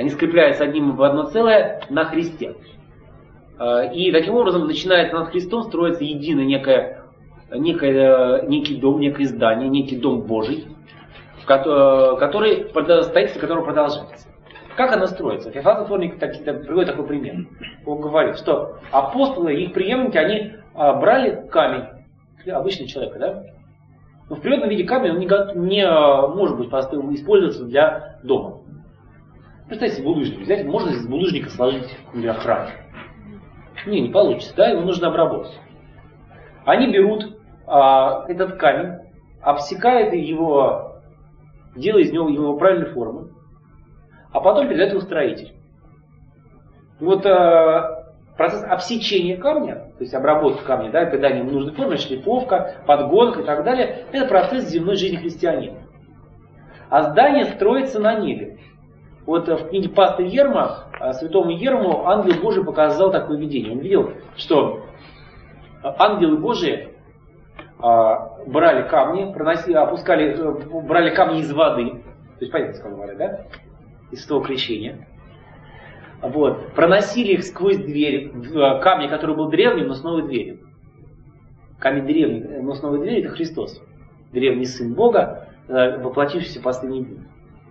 Они скрепляются одним в одно целое на Христе. И таким образом начинает над Христом строиться единое некий дом, некое здание, некий дом Божий, строительство которого продолжается. Как оно строится? Феофан Затворник приводит такой пример. Он говорит, что апостолы и их преемники, они брали камень, обычный человек, да? Но в природном виде камень он не может быть использоваться для дома. Представьте, булыжник взять, можно из булыжника сложить, например, храм. Не получится, да, его нужно обработать. Они берут этот камень, обсекают его, делая из него его правильной формы, а потом передают его строителю. Вот процесс обсечения камня, то есть обработка камня, да, придание ему нужной формы, шлифовка, подгонка и так далее, это процесс земной жизни христианина. А здание строится на небе. Вот в книге пастыря Ерма, святому Ерму, ангел Божий показал такое видение. Он видел, что ангелы Божии брали камни, брали камни из воды, то есть, понятно, как говорят, да? Из того крещения. Вот. Проносили их сквозь дверь, камни, который был древним, но с новой дверью. Камень древний, но с новой дверью — это Христос. Древний Сын Бога, воплотившийся в последние дни.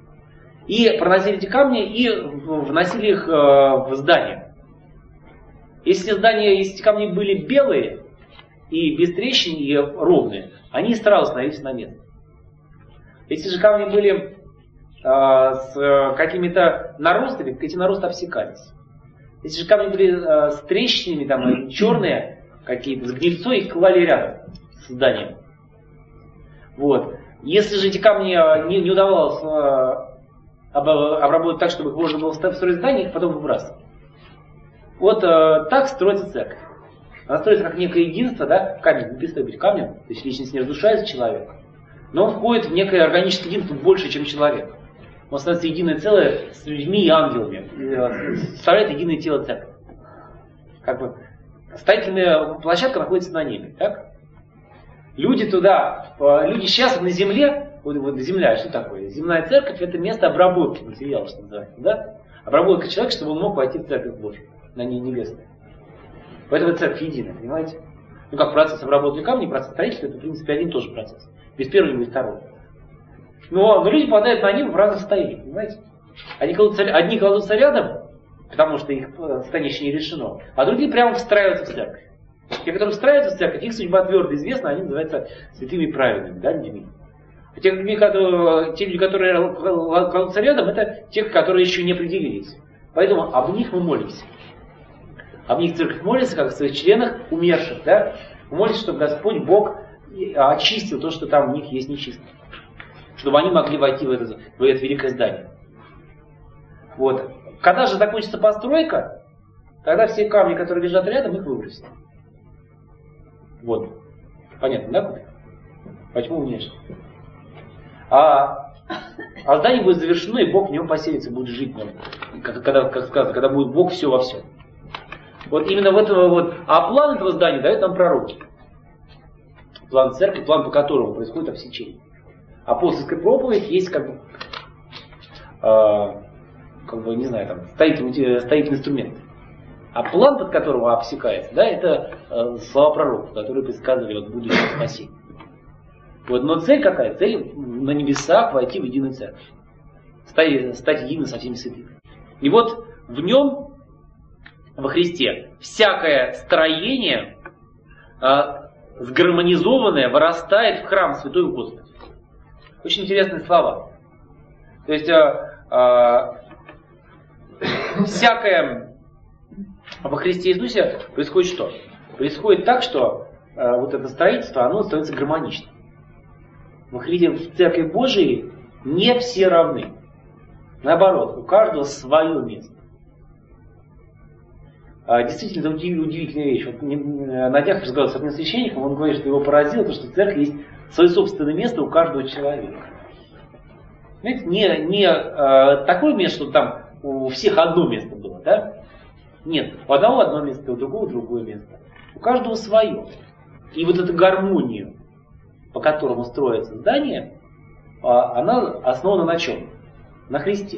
И проносили эти камни и вносили их в здание. Если эти камни были белые и без трещин, и ровные, они сразу становились на место. Если же камни были с какими-то наростами, эти наросты обсекались. Если же камни были с трещинами, там, черные какие-то, с гнильцой, их клали рядом с зданием. Вот. Если же эти камни не удавалось обработать так, чтобы их можно было строить здание, их потом выбрасывать. Вот так строится церковь. Она строится как некое единство, да? Камень не перестает быть камнем, то есть личность не разрушается человека, но он входит в некое органическое единство больше, чем человек. Он становится единое целое с людьми и ангелами, составляет единое тело церкви. Как бы строительная площадка находится на небе, так? Люди сейчас на земле, вот земля, что такое? Земная церковь — это место обработки материала, что называется, да? Обработка человека, чтобы он мог войти в церковь Божию, на ней небесной. Поэтому церковь единая, понимаете? Ну как процесс обработки камней, процесс строительства — это в принципе один и тот же процесс. Без первого не без второго. Но люди попадают на небо в разных состояниях, понимаете? Одни кладутся рядом, потому что их состояние еще не решено, а другие прямо встраиваются в церковь. Те, которые встраиваются в церковь, их судьба твердо известна, они называются святыми и праведными, да, людьми. А те люди, которые кладутся рядом, это те, которые еще не определились. Поэтому об них мы молимся. Об них церковь молится, как о своих членах умерших, да? Мы молимся, чтобы Господь Бог очистил то, что там у них есть нечисто. Чтобы они могли войти в это великое здание. Вот. Когда же закончится постройка, тогда все камни, которые лежат рядом, их выбросят. Вот. Понятно, да? Почему умнешь? А здание будет завершено, и Бог в нем поселится, будет жить в нем. Как сказано, когда будет Бог все во всем. Вот именно в этого вот. А план этого здания дают нам пророки. План церкви, план, по которому происходит обсечение. Апостольская проповедь есть не знаю, там, строительный инструмент. А план, под которого обсекается, да, это слова пророков, которые предсказывали вот будущее спасение. Вот, но цель какая? Цель на небесах войти в единую церковь. Стать единым со всеми святыми. И вот в нем, во Христе, всякое строение сгармонизованное вырастает в храм Святого Господа. Очень интересные слова. То есть всякое во Христе Иисусе происходит что? Происходит так, что вот это строительство, оно становится гармоничным. Во Христе, в Церкви Божией не все равны. Наоборот, у каждого свое место. Действительно, это удивительная вещь. Вот на днях разговаривал с одним священником, он говорит, что его поразило то, что в церкви есть свое собственное место у каждого человека. Знаете, не такое место, что там у всех одно место было, да? Нет, у одного одно место, у другого другое место. У каждого свое. И вот эту гармонию, по которому строится здание, она основана на чем? На Христе.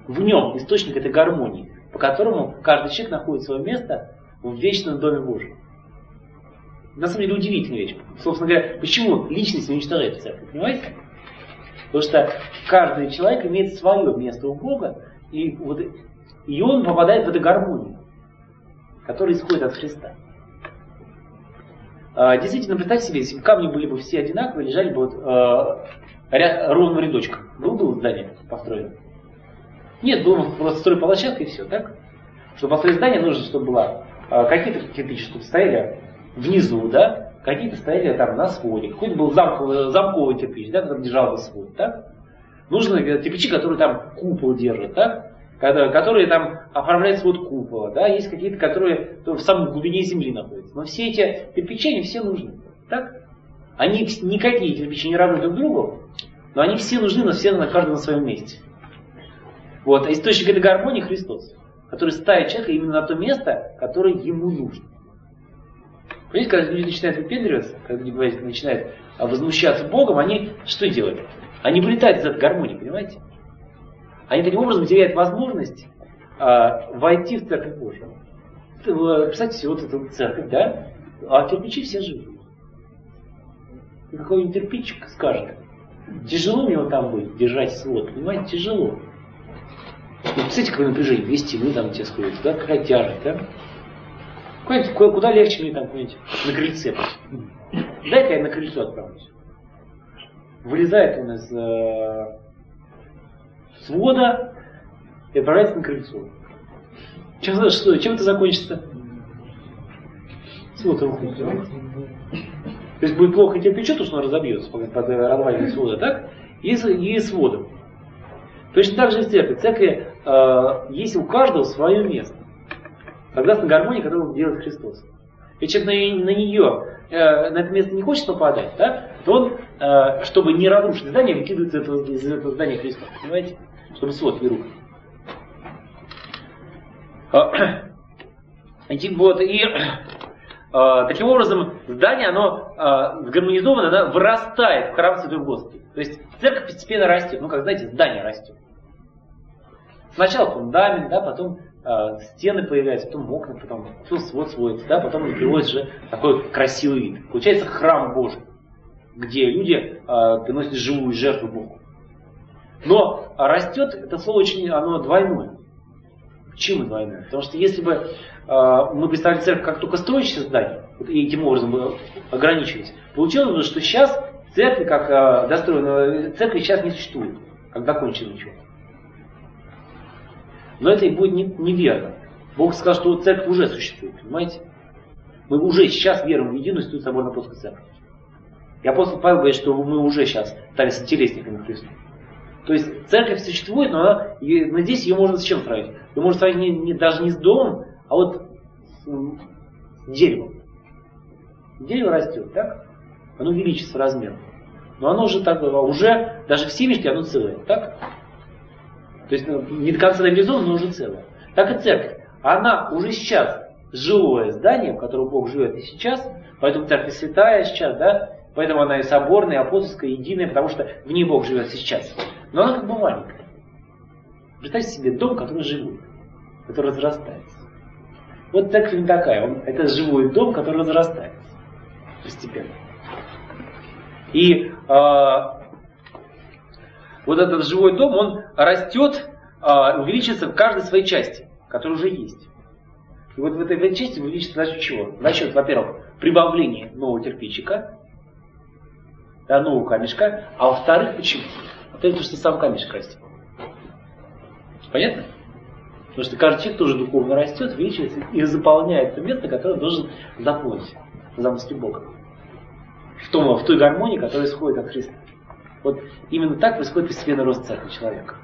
В нем источник этой гармонии, по которому каждый человек находит свое место в вечном Доме Божьем. На самом деле удивительная вещь. Собственно говоря, почему личность не уничтожает церковь, понимаете? Потому что каждый человек имеет свое место у Бога, и он попадает в эту гармонию, которая исходит от Христа. Действительно, представьте себе, если камни были бы все одинаковые, лежали бы ровным рядочком. Было здание построено? Нет, была просто стройплощадка и все, так? Чтобы построить здание, нужно, чтобы было какие-то кирпичи, чтобы стояли внизу, да? Какие-то стояли там на своде. Какой-то был замковый кирпич, да, который держал бы свод, так? Нужны кирпичи, которые там купол держат, так? Которые там оформляют свод купола, да? Есть какие-то, которые в самой глубине земли находятся. Но все эти кирпичи, они все нужны, так? Они никакие кирпичи не равны друг другу, но они все нужны, но все на каждом на своем месте. Вот. А источник этой гармонии Христос, который ставит человека именно на то место, которое ему нужно. Понимаете, когда люди начинают выпендриваться, когда люди начинают возмущаться Богом, они что делают? Они вылетают из этой гармонии, понимаете? Они таким образом теряют возможность войти в Церковь Божию. Представьте себе, вот эта церковь, да? А кирпичи все живут. И какой-нибудь кирпичик скажет: тяжело мне вот там будет держать свод, понимаете, тяжело. Ну, представляете, какое напряжение, 2 стены там тебе сходятся, да? Какая тяжесть, да? Куда легче мне там куда-нибудь на крыльце. Дай-ка я на крыльцо отправлюсь. Вылезает он из свода и отправляется на крыльцо. Чем это закончится? Свод рухнет. То есть будет плохо кирпичу, то что он разобьется под развалиной свода, так? И сводом. Точно так же и в церкви. В церкви есть у каждого свое место. Согласно гармонии, которую делает Христос. И человек на это место не хочет попадать, да, то он, чтобы не разрушить здание, выкидывается из этого здания Христос. Понимаете? Чтобы свод не рухнул. Таким образом, здание, оно сгармонизовано, оно вырастает в храм Святой Господи. То есть церковь постепенно растет. Ну, как знаете, здание растет. Сначала фундамент, да, потом стены появляются, потом окна, потом свод сводится, да, потом приводится же такой красивый вид. Получается храм Божий, где люди приносят живую жертву Богу. Но растет, это слово очень, оно двойное. Почему двойное? Потому что если бы мы представили церковь как только строящееся здание, и этим образом бы ограничились, получилось бы, что сейчас церковь, как достроенная церковь, сейчас не существует, как закончено ничего. Но это и будет неверно. Бог сказал, что церковь уже существует, понимаете? Мы уже сейчас веруем в единую Святую Соборную Апостольскую Церковь. И апостол Павел говорит, что мы уже сейчас стали сотелесниками Христа. То есть церковь существует, но здесь ее можно с чем сравнить? Ее можно сравнить даже не с домом, а вот с деревом. Дерево растет, так? Оно увеличится размером. Но оно уже даже в семечке оно целое, так? То есть не до конца реализовано, но уже целое. Так и церковь. Она уже сейчас живое здание, в котором Бог живет и сейчас, поэтому церковь святая сейчас, да? Поэтому она и соборная, и апостольская, и единая, потому что в ней Бог живет сейчас. Но она как бы маленькая. Представьте себе дом, который живой, который разрастается. Вот церковь не такая. Это живой дом, который разрастается постепенно. И вот этот живой дом, он растет, увеличивается в каждой своей части, которая уже есть. И вот в этой части увеличится за счет чего? За счет, во-первых, прибавления нового кирпичика, да, нового камешка, а во-вторых, почему? Потому что сам камешек растет. Понятно? Потому что каждый человек тоже духовно растет, увеличивается и заполняет то место, которое должен заполнить в замысле Бога. В той гармонии, которая исходит от Христа. Вот именно так происходит постепенный рост церкви человека.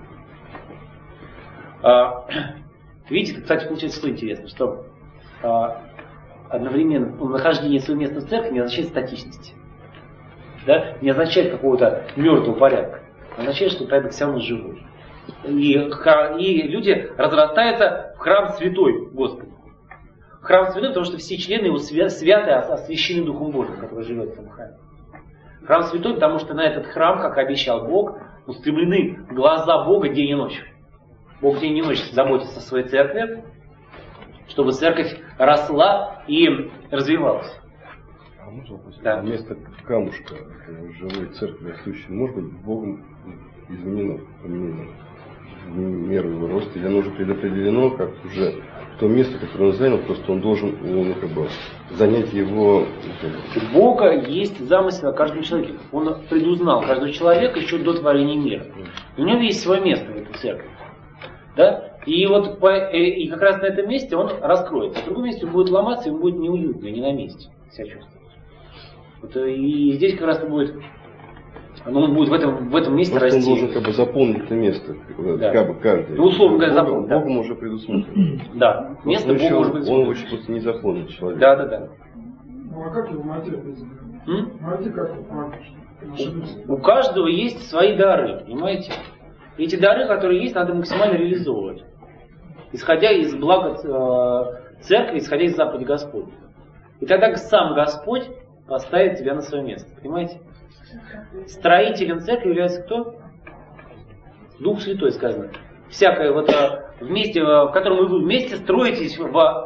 Видите, кстати, получается, что интересно, что одновременно нахождение своего места в церкви не означает статичности. Да? Не означает какого-то мертвого порядка. Означает, что порядок все равно живой. И люди разрастаются в храм святой Господа. Храм святой, потому что все члены его святы, освящены Духом Божьим, который живет в этом храме. Храм святой, потому что на этот храм, как обещал Бог, устремлены глаза Бога день и ночь. Бог день и ночь заботится о своей церкви, чтобы церковь росла и развивалась. А можно вопрос? Да. Вместо камушка живой церкви растущей, может быть, Богом изменено, поменено в меру его роста, или оно уже предопределено, как уже то место, которое он занял, просто он должен как бы, занять его. У Бога есть замысел о каждом человеке. Он предузнал каждого человека еще до творения мира. И у него есть свое место в этой церкви. Да? И вот и как раз на этом месте он раскроется. В другом месте он будет ломаться, ему будет неуютно, не на месте себя чувствовать. Вот, и здесь как раз будет, он будет в этом месте просто расти. Он должен как бы заполнить это место, да. как бы каждый. Ну, условно говоря, заполнить. Богом уже предусмотрено. Да, место Бога может быть. Он очень просто не заполнит человека. Да. Ну а как его найти? Найти как его? У каждого есть свои дары, понимаете? Эти дары, которые есть, надо максимально реализовывать. Исходя из блага церкви, исходя из заповедей Господня. И тогда сам Господь поставит тебя на свое место. Понимаете? Строителем церкви является кто? Дух Святой, сказано. Всякое вот вместе, в котором вы вместе строитесь в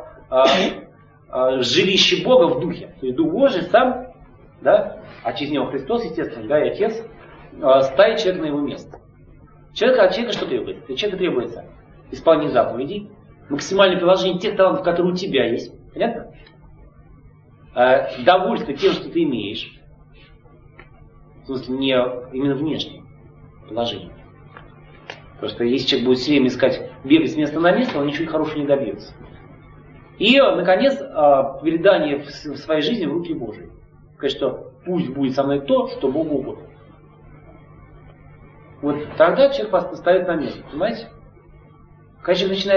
жилище Бога в Духе. То есть Дух Божий сам, да, а через него Христос, естественно, да, и Отец, ставит человека на его место. От человека что требуется? От человека требуется исполнение заповедей, максимальное приложение тех талантов, которые у тебя есть. Понятно? Довольство тем, что ты имеешь. В смысле, не именно внешнее положение. Потому что если человек будет все время искать, бегать с места на место, он ничего хорошего не добьется. И, наконец, передание в своей жизни в руки Божьи. Сказать, что пусть будет со мной то, что Богу угодно. Вот тогда человек ставит на место, понимаете? Когда человек начинает